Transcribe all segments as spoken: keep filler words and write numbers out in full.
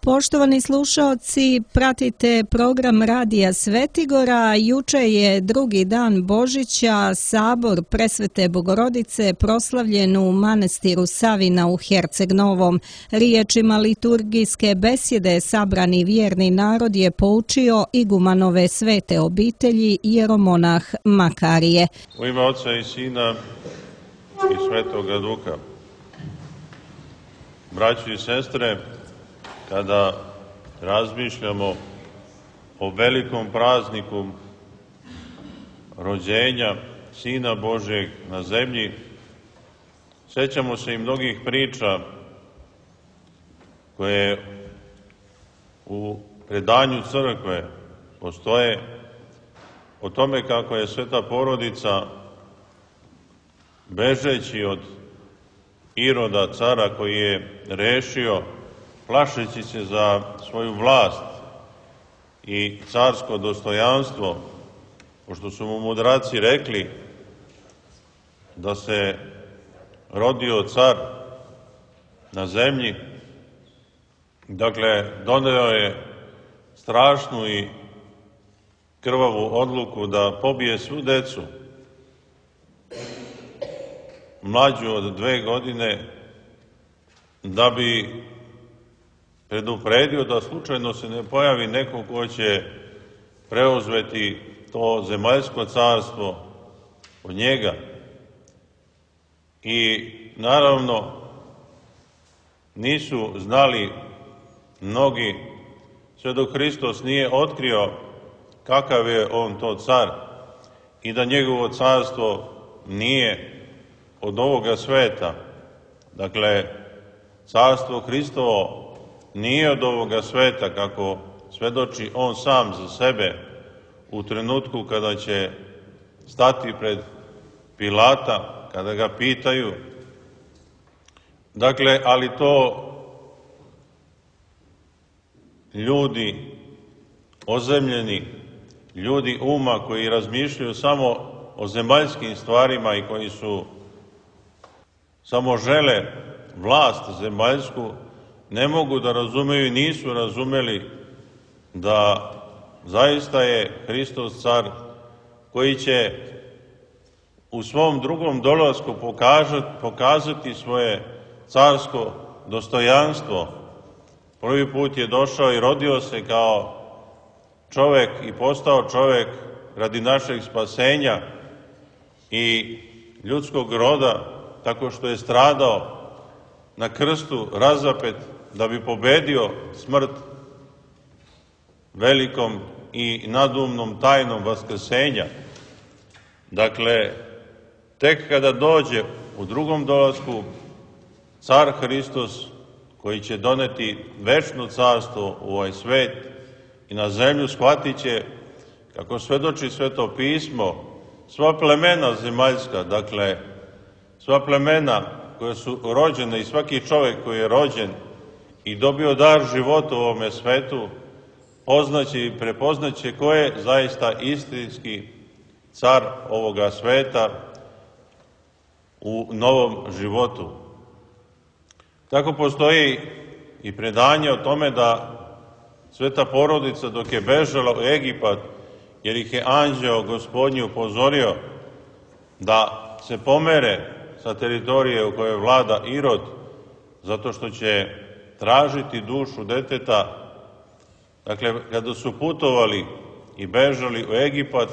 Poštovani slušaoci, pratite program Radija Svetigora. Juče je drugi dan Božića, sabor Presvete Bogorodice proslavljen u manastiru Savina u Herceg Novom. Riječima liturgijske besjede sabrani vjerni narod je poučio igumanove svete obitelji jeromonah Makarije. U ime Oca i Sina i Svetoga Duha. Braćo i sestre, kada razmišljamo o velikom prazniku rođenja Sina Božjeg na zemlji, sjećamo se i mnogih priča koje u predanju crkve postoje o tome kako je Sveta Porodica, bežeći od Iroda, cara koji je rešio, plašeći se za svoju vlast i carsko dostojanstvo, pošto su mu mudraci rekli da se rodio car na zemlji, dakle, doneo je strašnu i krvavu odluku da pobije svu decu mlađu od dve godine, da bi predupredio da slučajno se ne pojavi neko ko će preuzeti to zemaljsko carstvo od njega. I naravno nisu znali mnogi sve dok Hristos nije otkrio kakav je on to car i da njegovo carstvo nije od ovoga sveta. Dakle, carstvo Hristovo nije od ovoga sveta, kako svedoči on sam za sebe u trenutku kada će stati pred Pilata, kada ga pitaju. Dakle, ali to ljudi ozemljeni, ljudi uma koji razmišljaju samo o zemaljskim stvarima i koji su samo žele vlast zemaljsku, ne mogu da razumeju i nisu razumeli da zaista je Hristos car koji će u svom drugom dolasku pokazati svoje carsko dostojanstvo. Prvi put je došao i rodio se kao čovek i postao čovek radi našeg spasenja i ljudskog roda, tako što je stradao na krstu razapet da bi pobedio smrt velikom i nadumnom tajnom vaskrsenja. Dakle, tek kada dođe u drugom dolasku car Hristos, koji će doneti večno carstvo u ovaj svet i na zemlju, shvatit će, kako svedoči Sveto pismo, sva plemena zemaljska, dakle, sva plemena koja su rođena i svaki čovjek koji je rođen i dobio dar života u ovome svetu, poznaće i prepoznaće ko je zaista istinski car ovoga sveta u novom životu. Tako postoji i predanje o tome da Sveta Porodica dok je bežala u Egipat, jer ih je anđeo Gospodnji upozorio da se pomere sa teritorije u kojoj vlada Irod, zato što će tražiti dušu deteta. Dakle, kada su putovali i bežali u Egipat,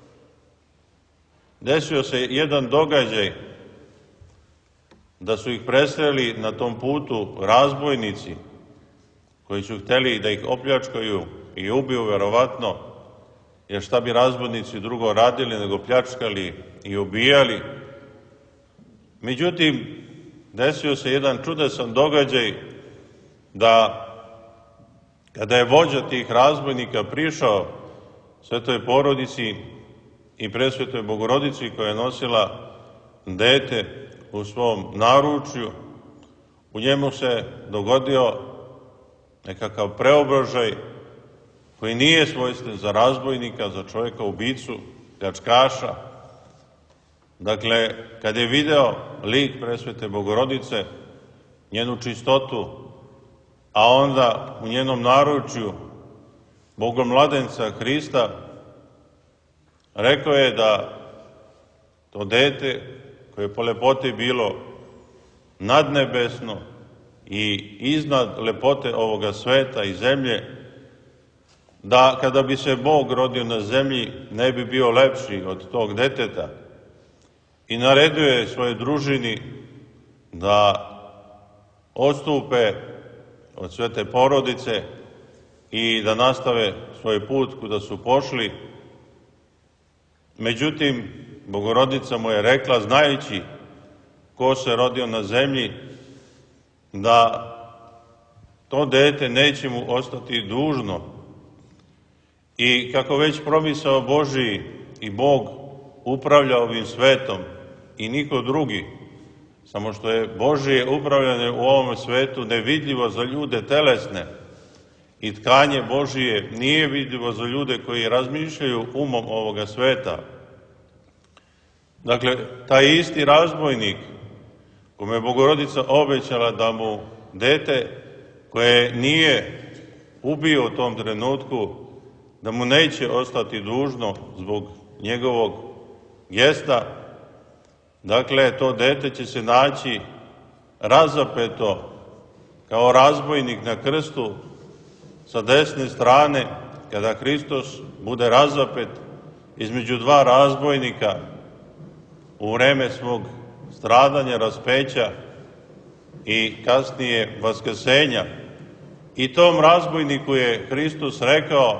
desio se jedan događaj da su ih presreli na tom putu razbojnici koji su hteli da ih opljačkaju i ubiju verovatno, jer šta bi razbojnici drugo radili nego pljačkali i ubijali. Međutim, desio se jedan čudesan događaj da kada je vođa tih razbojnika prišao Svetoj Porodici i Presvetoj Bogorodici koja je nosila dete u svom naručju, u njemu se dogodio nekakav preobražaj koji nije svojstven za razbojnika, za čovjeka ubicu, pljačkaša. Dakle, kad je video lik Presvete Bogorodice, njenu čistotu, a onda u njenom naručju Bogomladenca Hrista, rekao je da to dete koje je po lepoti bilo nadnebesno i iznad lepote ovoga sveta i zemlje, da kada bi se Bog rodio na zemlji ne bi bio lepši od tog deteta. I naredio je svojoj družini da odstupe od svete porodice i da nastave svoj put kuda su pošli. Međutim, Bogorodica mu je rekla, znajući ko se rodio na zemlji, da to dete neće mu ostati dužno. I kako već promisao Božiji i Bog upravlja ovim svetom i niko drugi, samo što je Božije upravljanje u ovom svetu nevidljivo za ljude telesne i tkanje Božije nije vidljivo za ljude koji razmišljaju umom ovoga sveta. Dakle, taj isti razbojnik kome je Bogorodica obećala da mu dete koje nije ubio u tom trenutku, da mu neće ostati dužno zbog njegovog gesta, dakle, to dete će se naći razapeto kao razbojnik na krstu sa desne strane, kada Hristos bude razapet između dva razbojnika u vreme svog stradanja, raspeća i kasnije vaskrsenja. I tom razbojniku je Hristos rekao,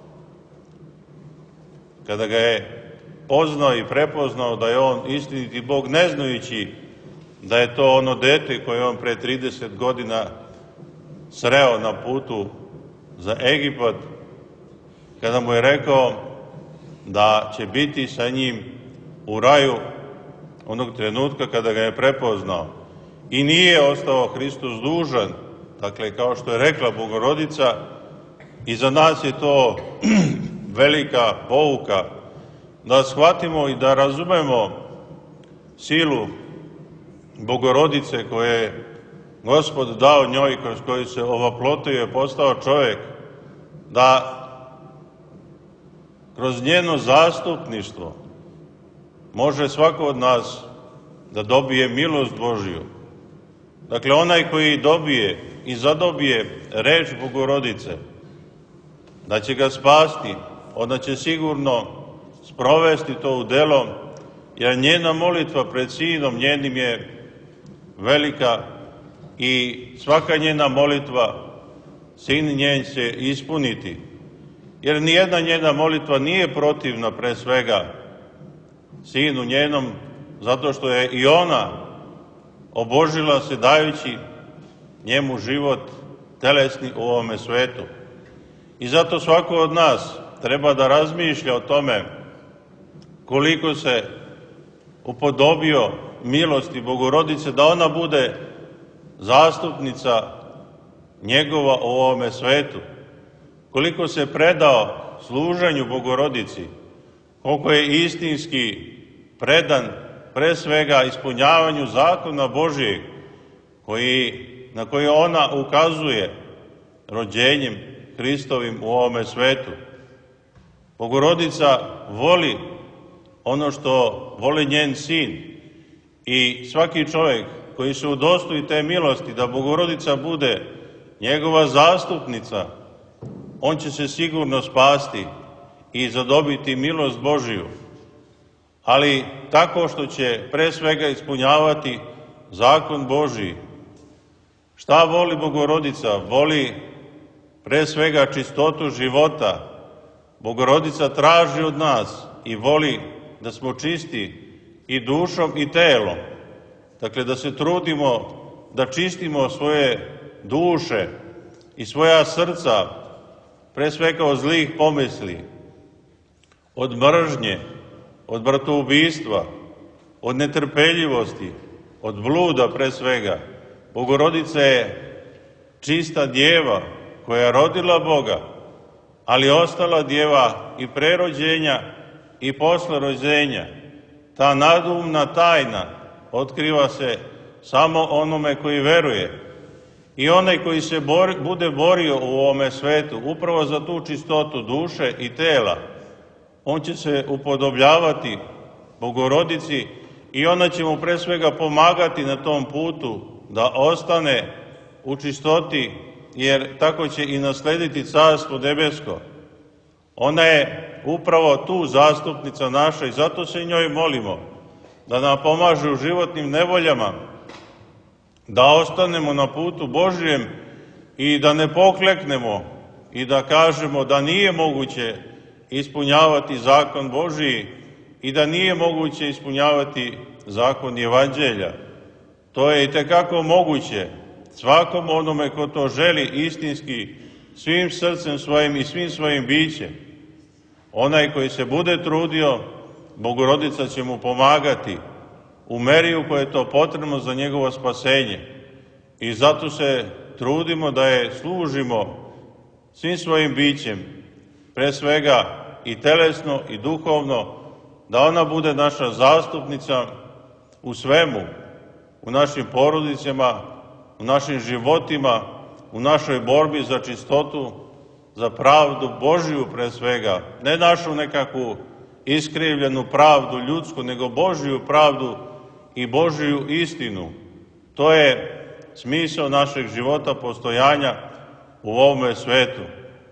kada ga je poznao i prepoznao da je on istiniti Bog, ne znajući da je to ono dete koje je on pre trideset godina sreo na putu za Egipat, kada mu je rekao da će biti sa njim u raju onog trenutka kada ga je prepoznao. I nije ostao Hristos dužan, dakle, kao što je rekla Bogorodica, i za nas je to velika pouka, da shvatimo i da razumemo silu Bogorodice koje je Gospod dao njoj, kroz koju se ovaplotio je postao čovjek, da kroz njeno zastupništvo može svako od nas da dobije milost Božiju. Dakle, onaj koji dobije i zadobije reč Bogorodice, da će ga spasti, ona će sigurno sprovesti to u delo, jer njena molitva pred Sinom njenim je velika i svaka njena molitva Sin njen će ispuniti. Jer nijedna njena molitva nije protivna pre svega Sinu njenom, zato što je i ona obožila se dajući njemu život telesni u ovome svetu. I zato svako od nas treba da razmišlja o tome koliko se upodobio milosti Bogorodice, da ona bude zastupnica njegova u ovome svetu, koliko se predao služenju Bogorodici, koliko je istinski predan pre svega ispunjavanju zakona Božijeg, koji, na koji ona ukazuje rođenjem Hristovim u ovome svetu. Bogorodica voli ono što voli njen Sin i svaki čovjek koji se udostoji te milosti da Bogorodica bude njegova zastupnica, on će se sigurno spasti i zadobiti milost Božiju, ali tako što će pre svega ispunjavati zakon Božiji. Šta voli Bogorodica? Voli pre svega čistotu života. Bogorodica traži od nas i voli da smo čisti i dušom i telom. Dakle, da se trudimo da čistimo svoje duše i svoja srca, pre svega od zlih pomisli, od mržnje, od bratoubistva, od netrpeljivosti, od bluda pre svega. Bogorodica je čista djeva koja je rodila Boga, ali ostala djeva i pre rođenja i posle rođenja. Ta nadumna tajna otkriva se samo onome koji veruje. I onaj koji se bori, bude borio u ovome svetu, upravo za tu čistotu duše i tela, on će se upodobljavati Bogorodici i ona će mu pre svega pomagati na tom putu da ostane u čistoti, jer tako će i naslediti Carstvo nebesko. Ona je upravo tu zastupnica naša i zato se njoj molimo da nam pomaže u životnim nevoljama, da ostanemo na putu Božijem i da ne pokleknemo i da kažemo da nije moguće ispunjavati zakon Božiji i da nije moguće ispunjavati zakon Evanđelja. To je itekako moguće svakom onome ko to želi istinski, svim srcem svojim i svim svojim bićem. Onaj koji se bude trudio, Bogorodica će mu pomagati u meri u kojoj je to potrebno za njegovo spasenje. I zato se trudimo da je služimo svim svojim bićem, pre svega i telesno i duhovno, da ona bude naša zastupnica u svemu, u našim porodicama, u našim životima, u našoj borbi za čistotu, za pravdu Božiju pre svega, ne našu nekakvu iskrivljenu pravdu ljudsku, nego Božiju pravdu i Božiju istinu. To je smisao našeg života, postojanja u ovome svetu.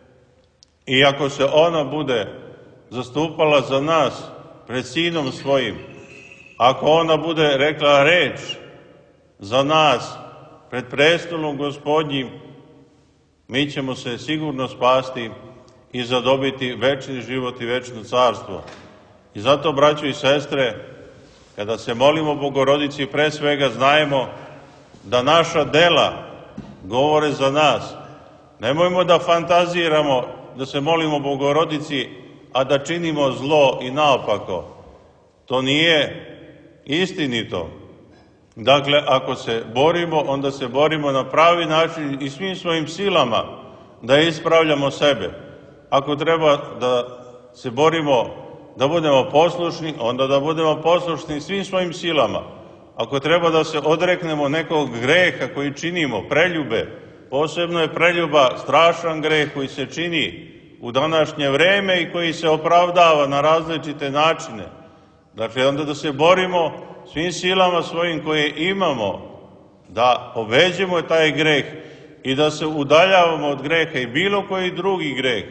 I ako se ona bude zastupala za nas pred Sinom svojim, ako ona bude rekla reč za nas pred prestolom Gospodnjim, mi ćemo se sigurno spasti i zadobiti večni život i večno carstvo. I zato, braćo i sestre, kada se molimo Bogorodici, pre svega znajemo da naša dela govore za nas. Nemojmo da fantaziramo da se molimo Bogorodici, a da činimo zlo i naopako. To nije istinito. Dakle, ako se borimo, onda se borimo na pravi način i svim svojim silama da ispravljamo sebe. Ako treba da se borimo da budemo poslušni, onda da budemo poslušni svim svojim silama. Ako treba da se odreknemo nekog greha koji činimo, preljube, posebno je preljuba strašan greh koji se čini u današnje vreme i koji se opravdava na različite načine. Dakle, onda da se borimo svim silama svojim koje imamo, da pobeđemo taj greh i da se udaljavamo od greha i bilo koji drugi greh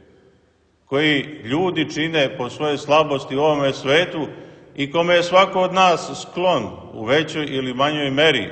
koji ljudi čine po svojoj slabosti u ovome svetu i kome je svako od nas sklon u većoj ili manjoj meri,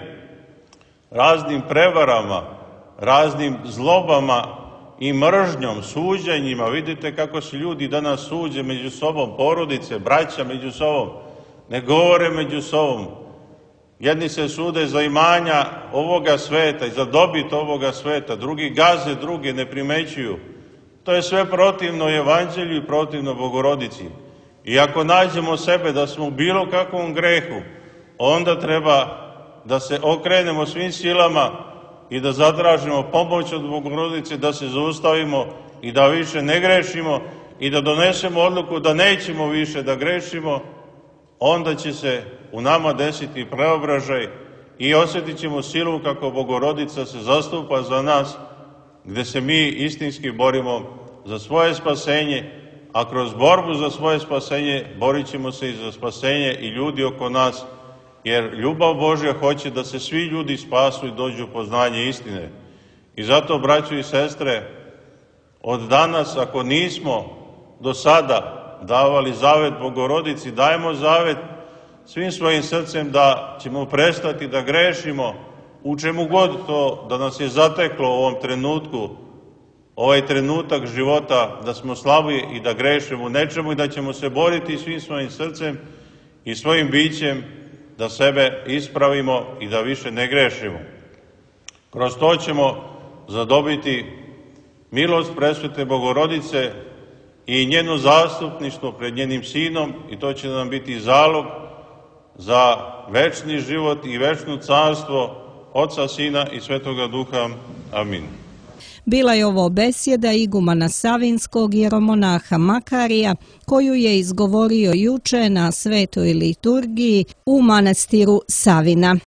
raznim prevarama, raznim zlobama i mržnjom, suđenjima. Vidite kako se ljudi danas suđe među sobom, porodice, braća među sobom, ne govore među sobom. Jedni se sude za imanja ovoga sveta i za dobit ovoga sveta, drugi gaze, drugi ne primećuju. To je sve protivno Evanđelju i protivno Bogorodici. I ako nađemo sebe da smo u bilo kakvom grehu, onda treba da se okrenemo svim silama i da zatražimo pomoć od Bogorodice, da se zaustavimo i da više ne grešimo i da donesemo odluku da nećemo više da grešimo, onda će se u nama desiti preobražaj i osjetit ćemo silu kako Bogorodica se zastupa za nas, gde se mi istinski borimo za svoje spasenje, a kroz borbu za svoje spasenje borit ćemo se i za spasenje i ljudi oko nas, jer ljubav Božja hoće da se svi ljudi spasu i dođu u poznanje istine. I zato, braćo i sestre, od danas, ako nismo do sada davali zavet Bogorodici, dajemo zavet svim svojim srcem da ćemo prestati da grešimo u čemu god to da nas je zateklo u ovom trenutku, ovaj trenutak života, da smo slabi i da grešimo u nečemu i da ćemo se boriti svim svojim srcem i svojim bićem da sebe ispravimo i da više ne grešimo. Kroz to ćemo zadobiti milost presvete Bogorodice i njeno zastupništvo pred njenim Sinom i to će nam biti zalog za večni život i večno carstvo Oca, Sina i Svetoga Duha. Amin. Bila je ovo besjeda igumana Savinskog jeromonaha Makarija, koju je izgovorio juče na svetoj liturgiji u manastiru Savina.